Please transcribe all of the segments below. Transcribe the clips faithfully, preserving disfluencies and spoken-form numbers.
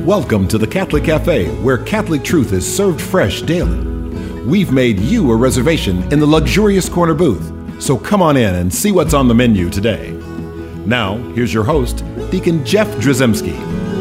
Welcome to the Catholic Cafe, where Catholic truth is served fresh daily. We've made you a reservation in the luxurious corner booth, so come on in and see what's on the menu today. Now, here's your host, Deacon Jeff Drzymski.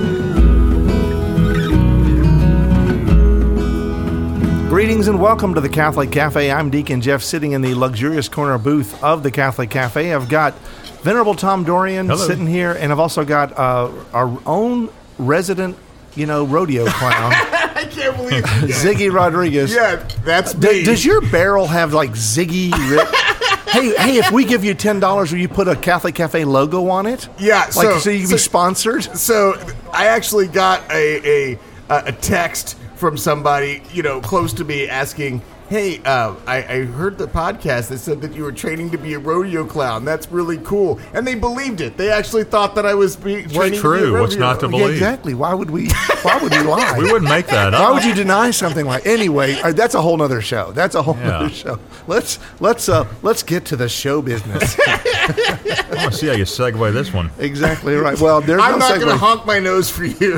Greetings and welcome to the Catholic Cafe. I'm Deacon Jeff, sitting in the luxurious corner booth of the Catholic Cafe. I've got Venerable Tom Dorian Hello. sitting here, and I've also got uh, our own resident, you know, rodeo clown, I can't believe it. Ziggy Rodriguez. Yeah, that's D- me. does your barrel have like Ziggy? Ri- hey, hey! If we give you ten dollars, will you put a Catholic Cafe logo on it? Yeah, like so- so you can so- be sponsored. So I actually got a, a a text from somebody, you know, close to me asking, hey, uh, I, I heard the podcast that said that you were training to be a rodeo clown. That's really cool. And they believed it. They actually thought that I was be, training true? to be a rodeo. What's not to Yeah, believe? exactly. Why would we? Why would we lie? We wouldn't make that up. Why would you deny something like? Anyway, uh, that's a whole nother show. That's a whole Yeah. nother show. Let's let's uh, let's get to the show business. I want to see how you segue this one. Exactly right. Well, there's I'm no not segue. going to honk my nose for you.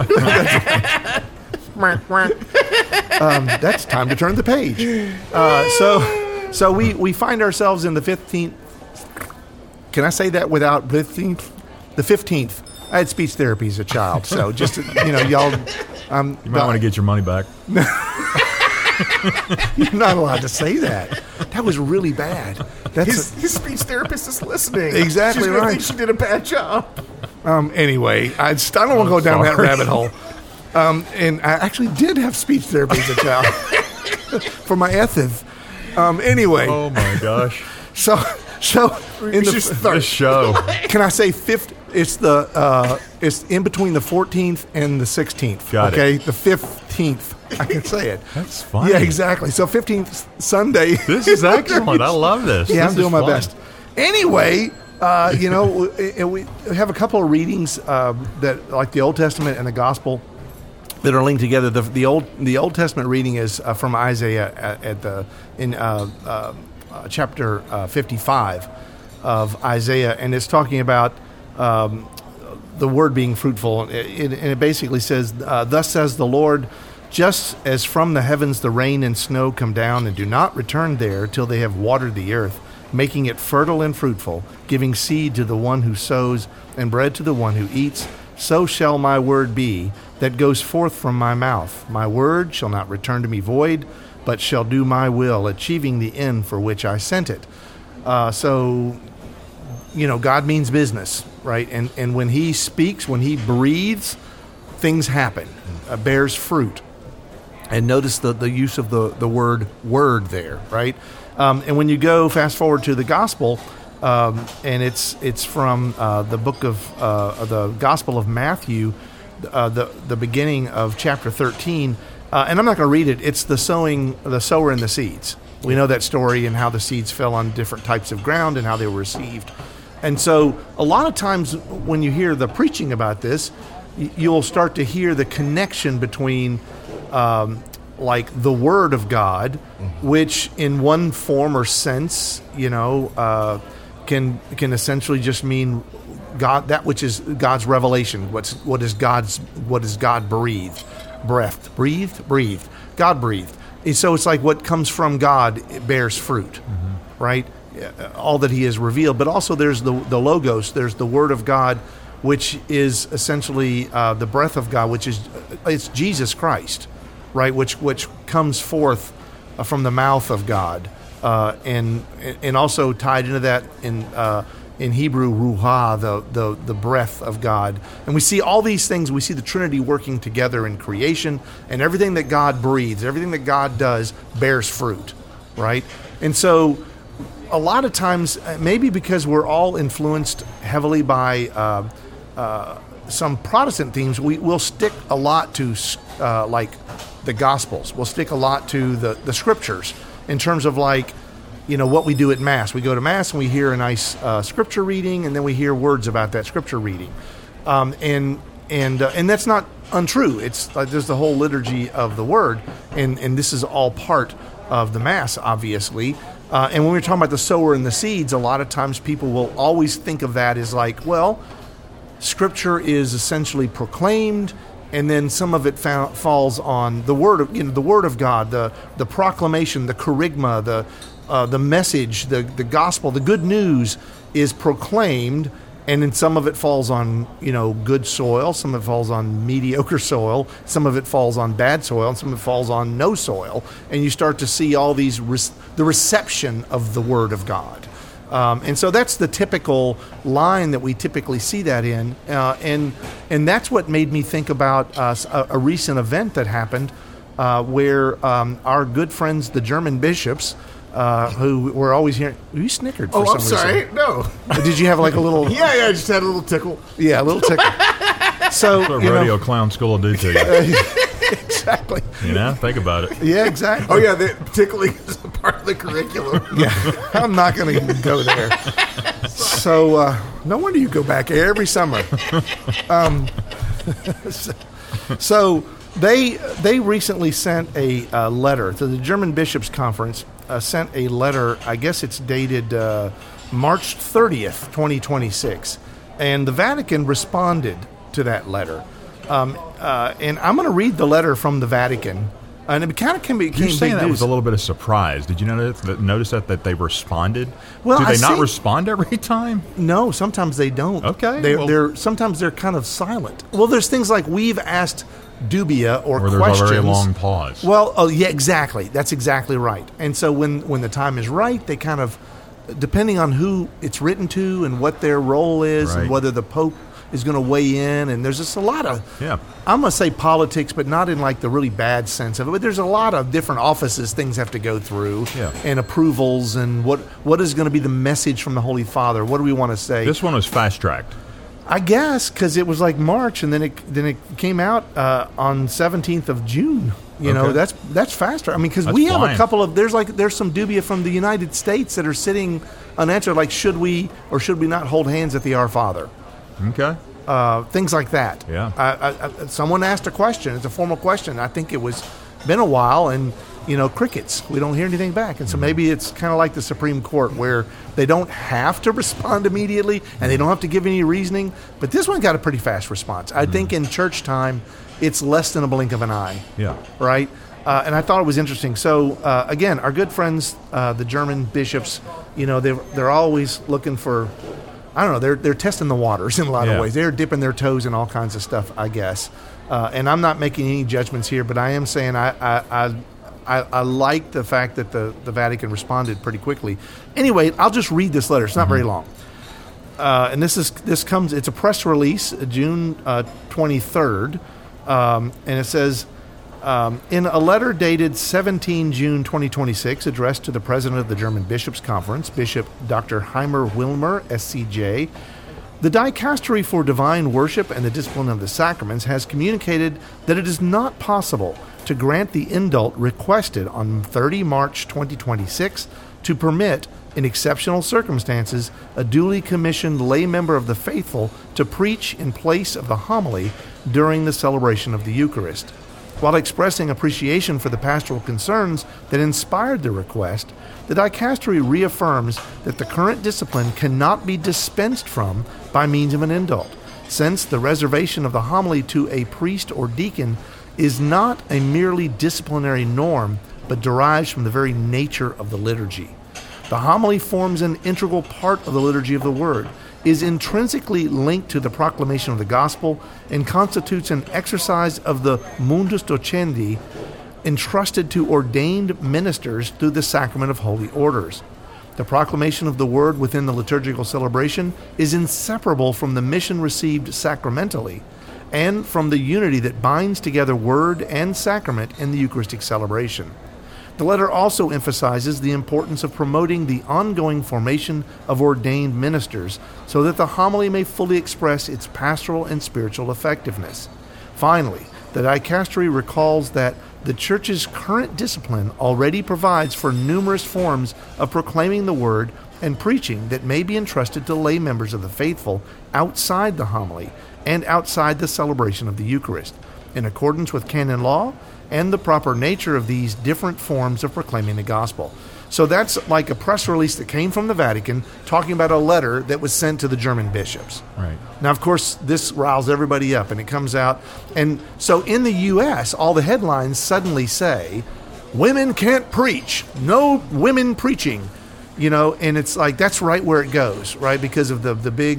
um, that's time to turn the page. Uh, so, so we, we find ourselves in the fifteenth. Can I say that without fifteenth? The fifteenth. I had speech therapy as a child, so just you know, y'all. Um, You might want to get your money back. You're not allowed to say that. That was really bad. That's his, his speech therapist is listening. Exactly She's gonna right. think she did a bad job. Um, anyway, I, just, I don't want to go down that sorry. rabbit hole. Um, and I actually did have speech therapy as a child for my ethics. Um, anyway, Oh my gosh. so so in should the, start. This show. can I say fifth? It's the uh, it's in between the fourteenth and the sixteenth. Got it. okay, the fifteenth. I can say it. That's funny. Yeah, exactly. So fifteenth Sunday. This is excellent. I love this. Yeah, This I'm is doing my fun. best. Anyway, uh, you know, we, we have a couple of readings uh, that, like the Old Testament and the Gospel, that are linked together. The, the old the Old Testament reading is uh, from Isaiah at, at the in uh, uh, uh, chapter uh, fifty-five of Isaiah, and it's talking about um, the word being fruitful. It, it, and it basically says, uh, "Thus says the Lord." Just as from the heavens the rain and snow come down and do not return there till they have watered the earth, making it fertile and fruitful, giving seed to the one who sows and bread to the one who eats, so shall my word be that goes forth from my mouth. My word shall not return to me void, but shall do my will, achieving the end for which I sent it. Uh, so, you know, God means business, right? And and when he speaks, when he breathes, things happen, uh, bears fruit. And notice the, the use of the, the word word there, right? Um, and when you go fast forward to the gospel, um, and it's it's from uh, the book of uh, the Gospel of Matthew, uh, the the beginning of chapter thirteen, uh, and I'm not going to read it. It's the sowing, the sower and the seeds. We know that story and how the seeds fell on different types of ground and how they were received. And so, a lot of times when you hear the preaching about this, y- you'll start to hear the connection between Um, like the Word of God, which in one form or sense, you know, uh, can can essentially just mean God, that which is God's revelation. What's what is God's what is God breathed, breathed, breathed, breathed. God breathed. And so it's like what comes from God it bears fruit, mm-hmm. right? All that He has revealed, but also there's the the Logos. There's the Word of God, which is essentially uh, the breath of God, which is it's Jesus Christ. Right, which which comes forth uh, from the mouth of God, uh, and and also tied into that in uh, in Hebrew, ruha, the, the the breath of God. And we see all these things. We see the Trinity working together in creation, and everything that God breathes, everything that God does, bears fruit. Right, and so a lot of times, maybe because we're all influenced heavily by uh, uh, some Protestant themes, we will stick a lot to uh, like. the Gospels. We'll stick a lot to the, the Scriptures in terms of like, you know, what we do at Mass. We go to Mass and we hear a nice uh, Scripture reading, and then we hear words about that Scripture reading. Um, and and uh, and that's not untrue. It's like there's the whole liturgy of the Word, and, and this is all part of the Mass, obviously. Uh, and when we're talking about the sower and the seeds, a lot of times people will always think of that as like, well, Scripture is essentially proclaimed, and then some of it fa- falls on the word of you know the word of God, the the proclamation, the kerygma, the uh, the message, the the gospel, the good news is proclaimed. And then some of it falls on, you know, good soil, some of it falls on mediocre soil, some of it falls on bad soil, and some of it falls on no soil. And you start to see all these, re- the reception of the Word of God. Um, and so that's the typical line that we typically see that in. Uh, and and that's what made me think about uh, a, a recent event that happened uh, where um, our good friends, the German bishops, Uh, who were always hearing. You snickered for Oh, some I'm sorry. reason. No. Did you have like a little? Yeah, yeah. I just had a little tickle. Yeah, a little tickle. So That's what you rodeo know, clown school will do to you. exactly. You know, think about it. Yeah, exactly. Oh yeah, the tickling is a part of the curriculum. Yeah, I'm not going to even go there. So uh, no wonder you go back every summer. Um, so, so they they recently sent a uh, letter to the German Bishops' Conference. Uh, sent a letter. I guess it's dated uh, March thirtieth, twenty twenty-six, and the Vatican responded to that letter. Um, uh, and I'm going to read the letter from the Vatican. And it kind of can be. You're saying big that news. was a little bit of surprise. Did you notice that, notice that, that they responded? Well, Do they I not see- respond every time? No, sometimes they don't. Okay, They're, well- they're sometimes they're kind of silent. Well, there's things like we've asked dubia or, Or there's questions. a very long pause. Well, oh yeah, exactly. That's exactly right. And so when when the time is right, they kind of, depending on who it's written to and what their role is, Right. and whether the Pope is going to weigh in, and there's just a lot of, Yeah. I'm going to say politics, but not in like the really bad sense of it. But there's a lot of different offices things have to go through, Yeah. and approvals, and what what is going to be the message from the Holy Father? What do we want to say? This one was fast tracked. I guess because it was like March, and then it then it came out uh, on seventeenth of June. You know, Okay. that's that's faster. I mean, because That's we have a flying. couple of there's like there's some dubia from the United States that are sitting unanswered. Like, should we or should we not hold hands at the Our Father? Okay. Uh, things like that. Yeah. I, I, I, someone asked a question. It's a formal question. I think it was been a while, and you know, crickets. We don't hear anything back, and so maybe it's kind of like the Supreme Court, where they don't have to respond immediately, and they don't have to give any reasoning. But this one got a pretty fast response. I think in church time, it's less than a blink of an eye. Yeah. Right. Uh, and I thought it was interesting. So uh, again, our good friends, uh, the German bishops, you know, they're they're always looking for. I don't know. They're they're testing the waters in a lot Yeah. of ways. They're dipping their toes in all kinds of stuff, I guess. Uh, and I'm not making any judgments here, but I am saying I I, I, I, I like the fact that the, the Vatican responded pretty quickly. Anyway, I'll just read this letter. It's not very long. Uh, and this is this comes. It's a press release, uh, June uh, twenty-third, um, and it says. Um, in a letter dated seventeenth of June twenty twenty-six, addressed to the President of the German Bishops' Conference, Bishop Doctor Heimer Wilmer, S C J, the Dicastery for Divine Worship and the Discipline of the Sacraments has communicated that it is not possible to grant the indult requested on the thirtieth of March twenty twenty-six to permit, in exceptional circumstances, a duly commissioned lay member of the faithful to preach in place of the homily during the celebration of the Eucharist. While expressing appreciation for the pastoral concerns that inspired the request, the Dicastery reaffirms that the current discipline cannot be dispensed from by means of an indult, since the reservation of the homily to a priest or deacon is not a merely disciplinary norm, but derives from the very nature of the liturgy. The homily forms an integral part of the liturgy of the Word, is intrinsically linked to the proclamation of the gospel, and constitutes an exercise of the mundus docendi entrusted to ordained ministers through the sacrament of holy orders. The proclamation of the word within the liturgical celebration is inseparable from the mission received sacramentally and from the unity that binds together word and sacrament in the Eucharistic celebration. The letter also emphasizes the importance of promoting the ongoing formation of ordained ministers so that the homily may fully express its pastoral and spiritual effectiveness. Finally, the Dicastery recalls that the Church's current discipline already provides for numerous forms of proclaiming the Word and preaching that may be entrusted to lay members of the faithful outside the homily and outside the celebration of the Eucharist, in accordance with canon law and the proper nature of these different forms of proclaiming the gospel. So that's like a press release that came from the Vatican talking about a letter that was sent to the German bishops. Right. Now, of course, this riles everybody up, and it comes out. And so in the U S, all the headlines suddenly say, women can't preach. No women preaching. You know, and it's like, that's right where it goes, right? Because of the, the big...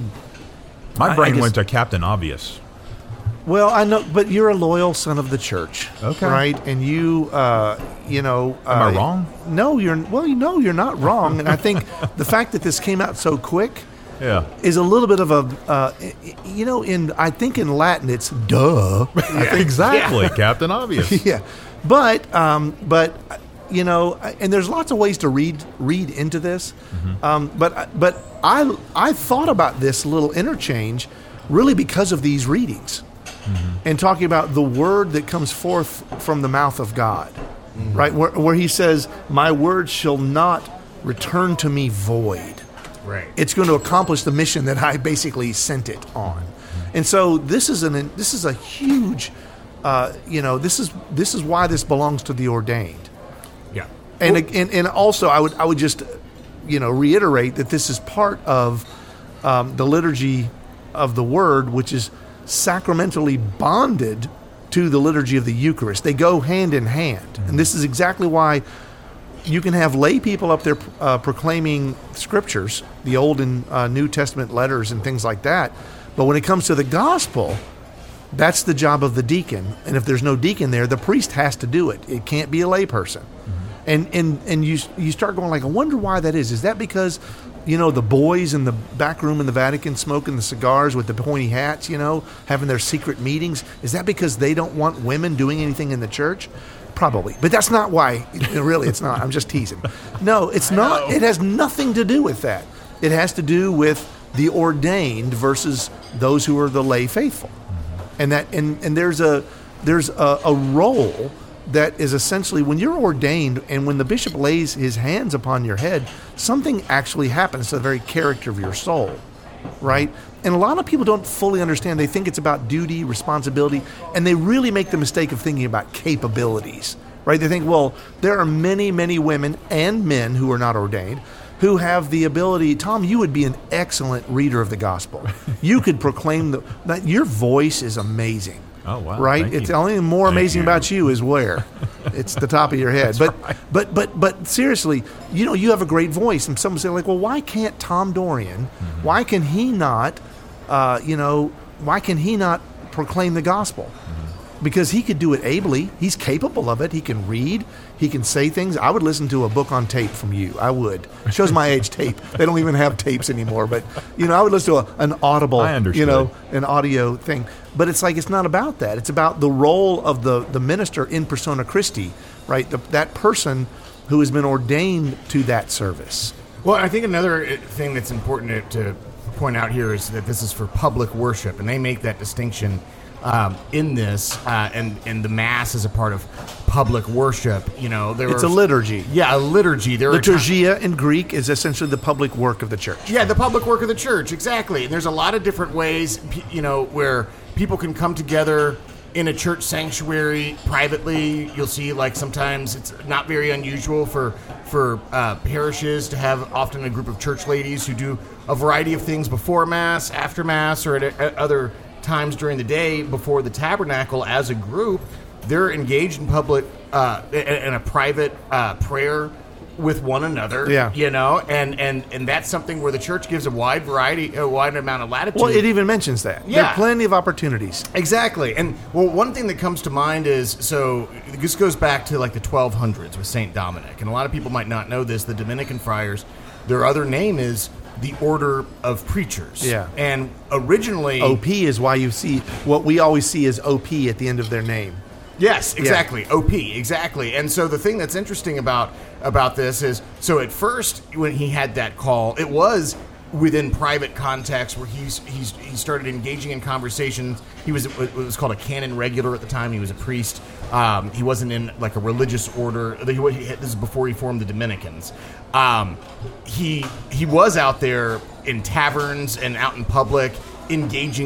My I- I brain guess- went to Captain Obvious. Well, I know, but you're a loyal son of the church, Okay. right? And you, uh, you know, Am uh, I wrong? No, you're well. You know, you're not wrong. And I think the fact that this came out so quick Yeah. is a little bit of a, uh, you know, in I think in Latin it's duh. Exactly, Captain Obvious. Yeah, but um, but you know, and there's lots of ways to read read into this. Mm-hmm. Um, but but I I thought about this little interchange really because of these readings. Mm-hmm. And talking about the word that comes forth from the mouth of God, mm-hmm. right? Where, where he says, my word shall not return to me void. Right. It's going to accomplish the mission that I basically sent it on. Mm-hmm. And so this is an this is a huge, uh, you know, this is this is why this belongs to the ordained. Yeah. And, and and also I would I would just, you know, reiterate that this is part of um, the liturgy of the word, which is sacramentally bonded to the liturgy of the Eucharist. They go hand in hand. Mm-hmm. And this is exactly why you can have lay people up there uh, proclaiming scriptures, the Old and uh, New Testament letters and things like that. But when it comes to the gospel, that's the job of the deacon. And if there's no deacon there, the priest has to do it. It can't be a lay person. Mm-hmm. And and and you you start going like, I wonder why that is. Is that because, you know, the boys in the back room in the Vatican smoking the cigars with the pointy hats, you know, having their secret meetings? Is that because they don't want women doing anything in the church? Probably. But that's not why. Really, it's not. I'm just teasing. No, it's not. It has nothing to do with that. It has to do with the ordained versus those who are the lay faithful. Mm-hmm. And that and, and there's a there's a, a role that is essentially when you're ordained and when the bishop lays his hands upon your head, something actually happens to the very character of your soul, right? And a lot of people don't fully understand. They think it's about duty, responsibility, and they really make the mistake of thinking about capabilities, right? They think, well, there are many, many women and men who are not ordained who have the ability. Tom, you would be an excellent reader of the gospel. You could proclaim the, that your voice is amazing. Oh, wow. Right? Thank It's you. the only more Thank amazing you. about you is where? It's the top of your head. But, right. but but but seriously, you know, you have a great voice. And someone say like, well, why can't Tom Dorian, mm-hmm. why can he not, uh, you know, why can he not proclaim the gospel? Mm-hmm. Because he could do it ably. He's capable of it. He can read. He can say things. I would listen to a book on tape from you. I would. Shows my age, tape. They don't even have tapes anymore. But, you know, I would listen to a, an audible, I understood. you know, an audio thing. But it's like, it's not about that. It's about the role of the, the minister in persona Christi, right? The, that person who has been ordained to that service. Well, I think another thing that's important to, to point out here is that this is for public worship, and they make that distinction um, in this, uh, and and the Mass is a part of public worship. You know, there It's are, a liturgy. Yeah, a liturgy. There are ti- Liturgia in Greek is essentially the public work of the church. Yeah, the public work of the church, exactly. And there's a lot of different ways, p- you know, where people can come together in a church sanctuary privately. You'll see, like, sometimes it's not very unusual for for uh, parishes to have often a group of church ladies who do a variety of things before Mass, after Mass, or at, at other times during the day before the tabernacle. As a group, they're engaged in public, uh, in, in a private uh, prayer with one another, Yeah. you know, and, and, and that's something where the church gives a wide variety, a wide amount of latitude. Well, it even mentions that. There Yeah. are plenty of opportunities. Exactly. And, well, one thing that comes to mind is, so this goes back to like the twelve hundreds with Saint Dominic. And a lot of people might not know this. The Dominican friars, their other name is the Order of Preachers. Yeah. And originally... O P is why you see, what we always see is O P at the end of their name. Yes, exactly. O P, exactly. And so the thing that's interesting about about this is, so at first when he had that call, it was within private context where he's he's he started engaging in conversations. He was it was called a canon regular at the time. He was a priest. Um, he wasn't in like a religious order. He, this is before he formed the Dominicans. Um, he he was out there in taverns and out in public, engaging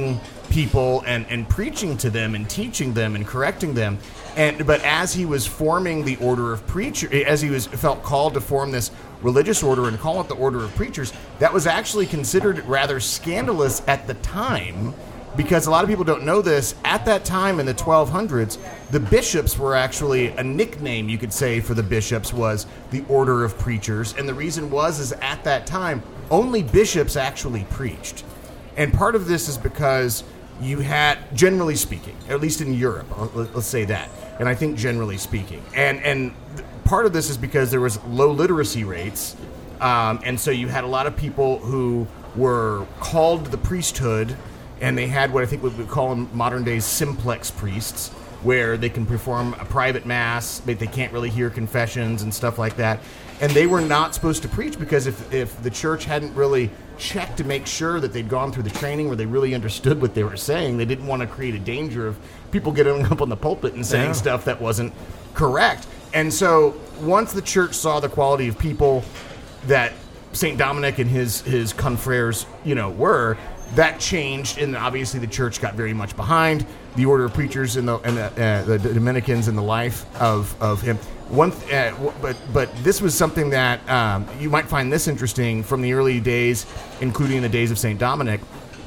people and, and preaching to them and teaching them and correcting them. And but as he was forming the order of preacher, as he was felt called to form this religious order and call it the order of preachers, that was actually considered rather scandalous at the time, because a lot of people don't know this. At that time in the twelve hundreds, the bishops were actually a nickname, you could say, for the bishops was the order of preachers. And the reason was is at that time, only bishops actually preached. And part of this is because you had, generally speaking, at least in Europe, let's say that, and I think generally speaking, and and part of this is because there was low literacy rates, um, and so you had a lot of people who were called to the priesthood, and they had what I think we would call in modern days simplex priests, where they can perform a private mass, but they can't really hear confessions and stuff like that. And they were not supposed to preach because if, if the church hadn't really checked to make sure that they'd gone through the training where they really understood what they were saying, they didn't want to create a danger of people getting up on the pulpit and saying Yeah. stuff that wasn't correct. And so once the church saw the quality of people that Saint Dominic and his, his confreres, you know, were, that changed, and obviously the church got very much behind the order of preachers and the and the, uh, the Dominicans in the life of, of him. One, th- uh, w- but but this was something that um, you might find this interesting from the early days, including the days of Saint Dominic.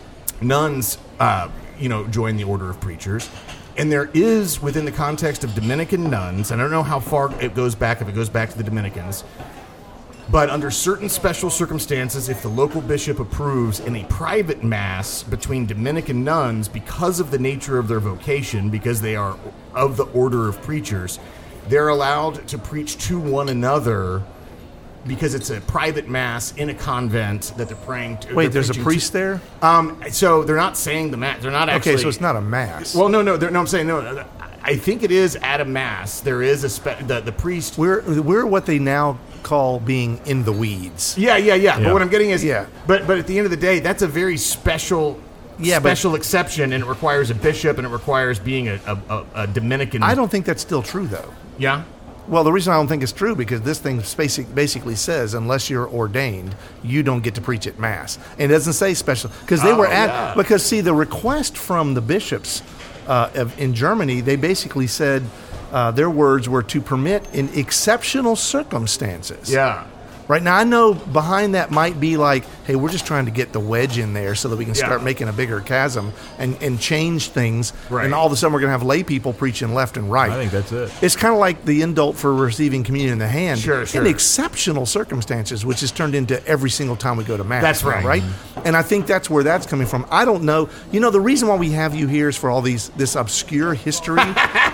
Nuns, uh, you know, joined the order of preachers, and there is within the context of Dominican nuns. I don't know how far it goes back. If it goes back to the Dominicans. But under certain special circumstances, if the local bishop approves in a private mass between Dominican nuns, because of the nature of their vocation, because they are of the order of preachers, they're allowed to preach to one another because it's a private mass in a convent that they're praying to. Wait, they're there's a preaching priest to. there? Um, so they're not saying the mass. They're not actually. Okay, so it's not a mass. Well, no, no, they're- no. I'm saying no. I think it is at a mass. There is a spe- the the priest. We're we're what they now call being in the weeds. Yeah, yeah, yeah, Yeah. But what I'm getting is, Yeah. But but at the end of the day, that's a very special, Yeah, but- special exception, and it requires a bishop, and it requires being a, a, a, a Dominican. I don't think that's still true, though. Yeah. Well, the reason I don't think it's true because this thing basic, basically says unless you're ordained, you don't get to preach at mass. And it doesn't say special because they Oh, were at yeah. because see the request from the bishops uh, of, in Germany, they basically said uh, their words were to permit in exceptional circumstances. Yeah. Right now, I know behind that might be like, hey, we're just trying to get the wedge in there so that we can Yeah. start making a bigger chasm and, and change things. Right. And all of a sudden, we're going to have lay people preaching left and right. I think that's it. It's kind of like the indult for receiving communion in the hand. Sure, sure. In exceptional circumstances, which is turned into every single time we go to mass. That's right. Right? And I think that's where that's coming from. I don't know. You know, the reason why we have you here is for all these this obscure history.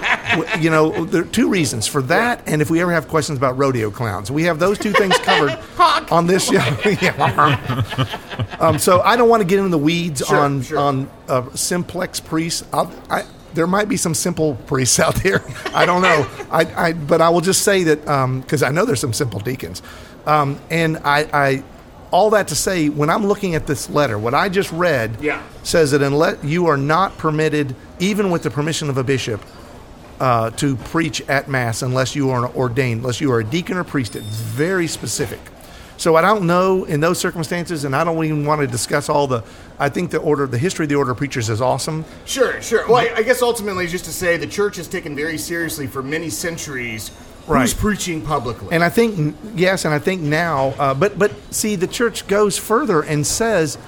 W- you know, there are two reasons for that, and if we ever have questions about rodeo clowns, we have those two things covered on this show. Yeah. um, so I don't want to get into the weeds Sure, on sure. on uh, simplex priests. I'll, I, there might be some simple priests out there. I don't know. I, I but I will just say that because I know there's some simple deacons, um, and I. I all that to say, when I'm looking at this letter, what I just read Yeah. says that unless you are not permitted, even with the permission of a bishop, uh, to preach at mass unless you are ordained, unless you are a deacon or priest. It's very specific. So I don't know in those circumstances, and I don't even want to discuss all the. I think the order, the history of the order of preachers is awesome. Sure, sure. Well, I, I guess ultimately, just to say, the church has taken very seriously for many centuries who's Right. preaching publicly. And I think yes, and I think now, uh, but but see, the church goes further and says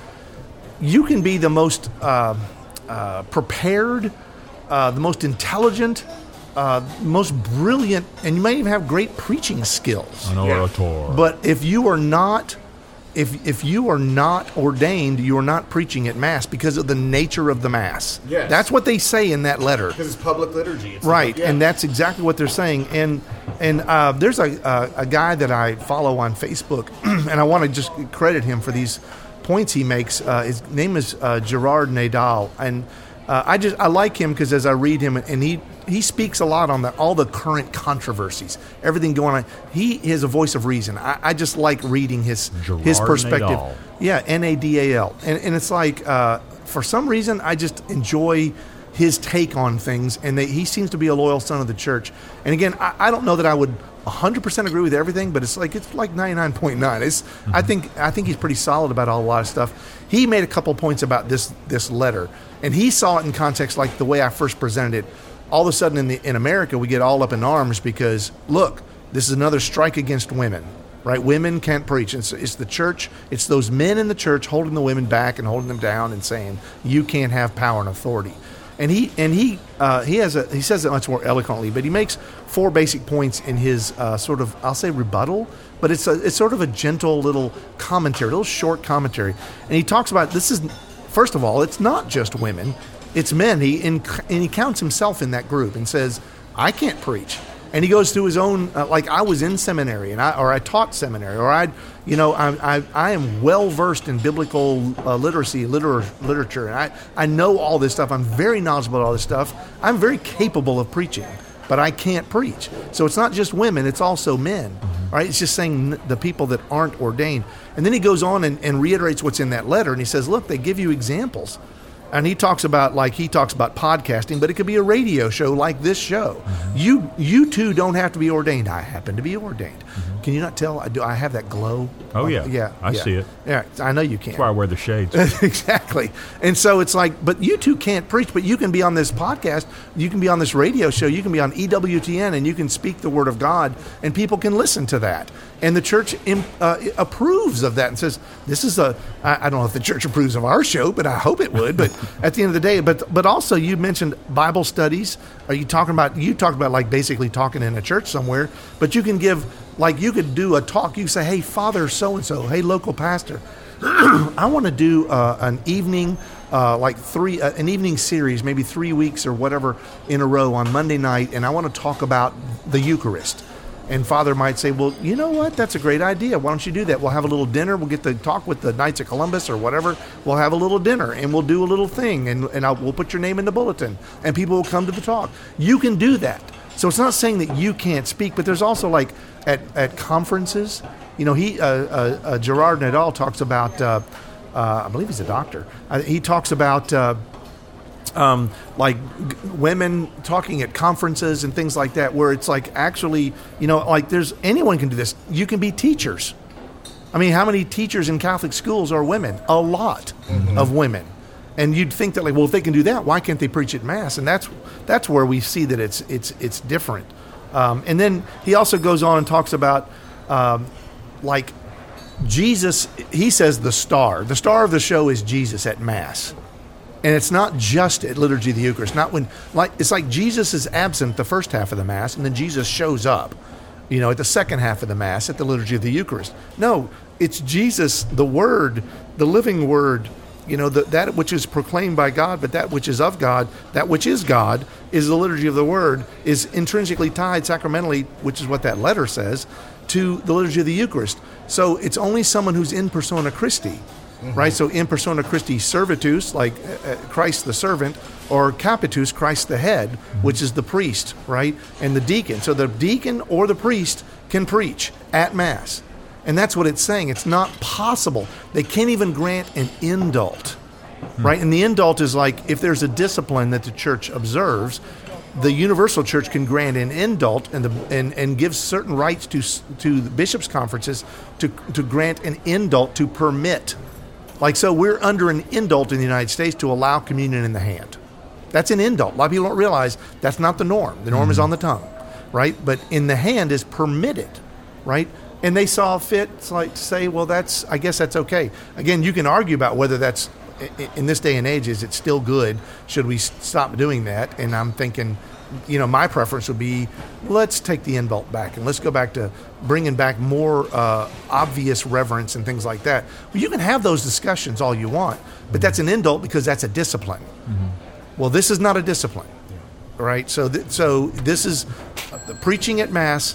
you can be the most uh, uh, prepared, uh, the most intelligent, uh, most brilliant, and you might even have great preaching skills. An orator. But if you are not, if if you are not ordained, you are not preaching at mass because of the nature of the mass. Yes. That's what they say in that letter. because it's public liturgy. It's Right, yeah. and that's exactly what they're saying. And and uh, there's a, a a guy that I follow on Facebook, and I want to just credit him for these points he makes. Uh, his name is uh, Gerard Nadal, and uh, I just I like him because as I read him, and he he speaks a lot on the all the current controversies, everything going on. He is a voice of reason. I, I just like reading his his Gerard perspective. Nadal. Yeah, N A D A L, and and it's like uh, for some reason I just enjoy his take on things, and they, he seems to be a loyal son of the church. And again, I, I don't know that I would one hundred percent agree with everything, but it's like it's like ninety-nine point nine. It's mm-hmm. I think I think he's pretty solid about a lot of stuff. He made a couple points about this this letter, and he saw it in context like the way I first presented it. All of a sudden in the in America, we get all up in arms because look, this is another strike against women. Right, women can't preach. It's, it's the church. It's those men in the church holding the women back and holding them down and saying you can't have power and authority. And he and he uh, he has a he says it much more eloquently, but he makes four basic points in his uh, sort of I'll say rebuttal, but it's a, it's sort of a gentle little commentary, a little short commentary. And he talks about this is first of all, it's not just women, it's men. He and he counts himself in that group and says I can't preach. And he goes through his own, uh, like I was in seminary, and I or I taught seminary, or I, you know, I I, I am well versed in biblical uh, literacy, liter- literature, and I, I know all this stuff. I'm very knowledgeable about all this stuff. I'm very capable of preaching, but I can't preach. So it's not just women; it's also men, mm-hmm. right? It's just saying the people that aren't ordained. And then he goes on and, and reiterates what's in that letter, and he says, "Look, they give you examples." And he talks about like he talks about podcasting, but it could be a radio show like this show. Mm-hmm. You you two don't have to be ordained. I happen to be ordained. Mm-hmm. Can you not tell? I do. I have that glow. Oh yeah, yeah. I yeah. see it. Yeah, I know you can. That's why I wear the shades. Exactly. And so it's like, but you two can't preach, but you can be on this podcast. You can be on this radio show. You can be on E W T N, and you can speak the word of God, and people can listen to that. And the church uh, approves of that and says, this is a, I, I don't know if the church approves of our show, but I hope it would. But at the end of the day, but but also you mentioned Bible studies. Are you talking about, you talked about like basically talking in a church somewhere, but you can give, like you could do a talk. You say, hey, Father so-and-so, hey, local pastor, I want to do uh, an evening, uh, like three, uh, an evening series, maybe three weeks or whatever in a row on Monday night, and I want to talk about the Eucharist. And Father might say, well, you know what? That's a great idea. Why don't you do that? We'll have a little dinner. We'll get to talk with the Knights of Columbus or whatever. We'll have a little dinner, and we'll do a little thing, and, and I'll, we'll put your name in the bulletin, and people will come to the talk. You can do that. So it's not saying that you can't speak, but there's also like at, at conferences, you know, he uh, uh, uh, Gerard Nadal talks about, uh, uh, I believe he's a doctor. Uh, he talks about uh, Um, like g- women talking at conferences and things like that, where it's like actually, you know, like there's anyone can do this. You can be teachers. I mean, how many teachers in Catholic schools are women? A lot mm-hmm. of women. And you'd think that like, well, if they can do that, why can't they preach at Mass? And that's that's where we see that it's it's it's different. Um, and then he also goes on and talks about um, like Jesus. He says the star, the star of the show is Jesus at Mass. And it's not just at Liturgy of the Eucharist. Not when, like, it's like Jesus is absent the first half of the Mass, and then Jesus shows up, you know, at the second half of the Mass at the Liturgy of the Eucharist. No, it's Jesus, the Word, the living Word, you know, the, that which is proclaimed by God, but that which is of God, that which is God, is the Liturgy of the Word, is intrinsically tied sacramentally, which is what that letter says, to the Liturgy of the Eucharist. So it's only someone who's in persona Christi. Mm-hmm. Right, so in persona Christi servatus, like uh, Christ the servant, or capitus, Christ the head, mm-hmm. which is the priest, right, and the deacon. So the deacon or the priest can preach at Mass, and that's what it's saying. It's not possible. They can't even grant an indult, mm-hmm. right? And the indult is like if there's a discipline that the church observes, the universal church can grant an indult and the and, and give certain rights to to the bishops' conferences to to grant an indult to permit. Like, so we're under an indult in the United States to allow communion in the hand. That's an indult. A lot of people don't realize that's not the norm. The norm mm-hmm. is on the tongue, right? But in the hand is permitted, right? And they saw fit like to say, well, that's, I guess that's okay. Again, you can argue about whether that's, in this day and age, is it still good? Should we stop doing that? And I'm thinking, you know, my preference would be, let's take the indult back and let's go back to bringing back more uh, obvious reverence and things like that. Well, you can have those discussions all you want, but that's an indult because that's a discipline. Mm-hmm. Well, this is not a discipline, yeah. right? So, th- so this is uh, the preaching at Mass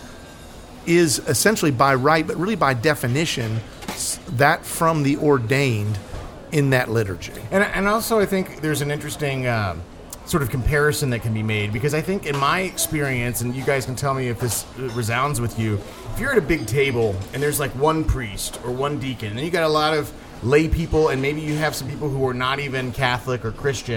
is essentially by right, but really by definition, that from the ordained in that liturgy. And and also, I think there's an interesting. Um, sort of comparison that can be made, because I think in my experience, and you guys can tell me if this resounds with you, if you're at a big table and there's like one priest or one deacon, and you got a lot of lay people, and maybe you have some people who are not even Catholic or Christian,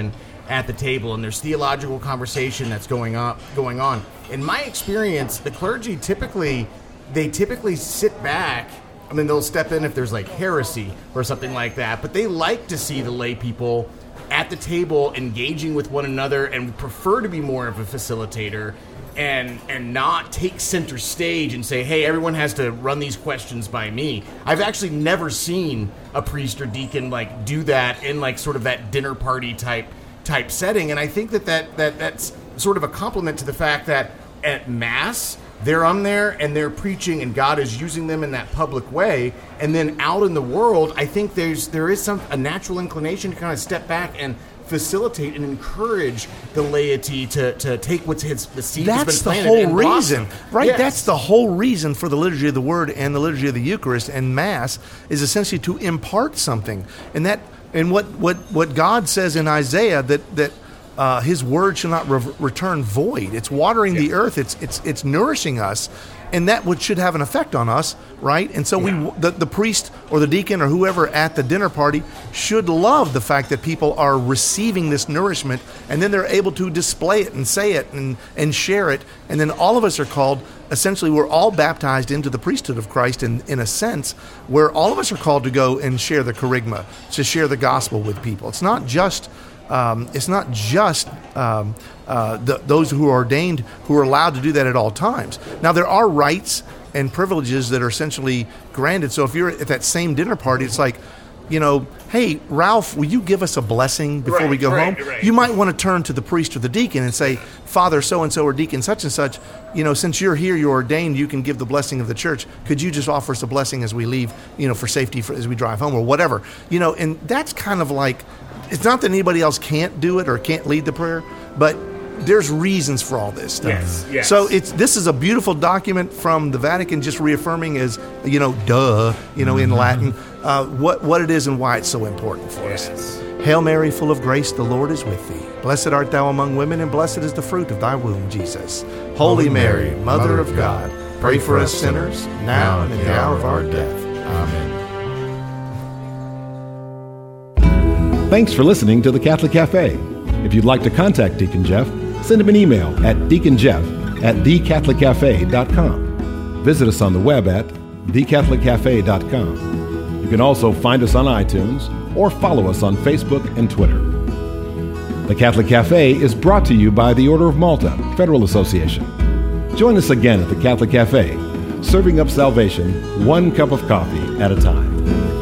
at the table, and there's theological conversation that's going on. Going on. In my experience, the clergy typically, they typically sit back. I mean, they'll step in if there's like heresy or something like that, but they like to see the lay people at the table engaging with one another and prefer to be more of a facilitator and and not take center stage and say, hey, everyone has to run these questions by me. I've actually never seen a priest or deacon like do that in like sort of that dinner party type type setting, and I think that, that, that that's sort of a compliment to the fact that at Mass, they're on there and they're preaching and God is using them in that public way. And then out in the world, I think there's there is some a natural inclination to kind of step back and facilitate and encourage the laity to, to take what's his the seed That's has the been planted whole and reason, blossom. right? Yes. That's the whole reason for the liturgy of the Word and the liturgy of the Eucharist and Mass is essentially to impart something. And that and what what, what God says in Isaiah that that uh, His Word shall not re- return void. It's watering yeah. the earth. It's it's it's nourishing us. And that would, should have an effect on us, right? And so yeah. we, the, the priest or the deacon or whoever at the dinner party should love the fact that people are receiving this nourishment, and then they're able to display it and say it and, and share it. And then all of us are called, essentially, we're all baptized into the priesthood of Christ in, in a sense, where all of us are called to go and share the kerygma, to share the gospel with people. It's not just... Um, it's not just um, uh, the, those who are ordained who are allowed to do that at all times. Now, there are rights and privileges that are essentially granted. So if you're at that same dinner party, it's like, you know, hey, Ralph, will you give us a blessing before right, we go right, home? Right. You might want to turn to the priest or the deacon and say, Father so-and-so or deacon such and such, you know, since you're here, you're ordained, you can give the blessing of the church. Could you just offer us a blessing as we leave, you know, for safety for, as we drive home or whatever? You know, and that's kind of like, it's not that anybody else can't do it or can't lead the prayer, but there's reasons for all this stuff. Yes, yes. So it's this is a beautiful document from the Vatican, just reaffirming as, you know, duh, you know, in Latin, uh, what, what it is and why it's so important for yes. us. Hail Mary, full of grace, the Lord is with thee. Blessed art thou among women, and blessed is the fruit of thy womb, Jesus. Holy, Holy Mary, Mary, Mother of God, God, pray for us sinners, now and in the hour of our death. Amen. Thanks for listening to the Catholic Cafe. If you'd like to contact Deacon Jeff, send him an email at deaconjeff at the catholic cafe dot com. Visit us on the web at the catholic cafe dot com. You can also find us on iTunes or follow us on Facebook and Twitter. The Catholic Cafe is brought to you by the Order of Malta Federal Association. Join us again at the Catholic Cafe, serving up salvation one cup of coffee at a time.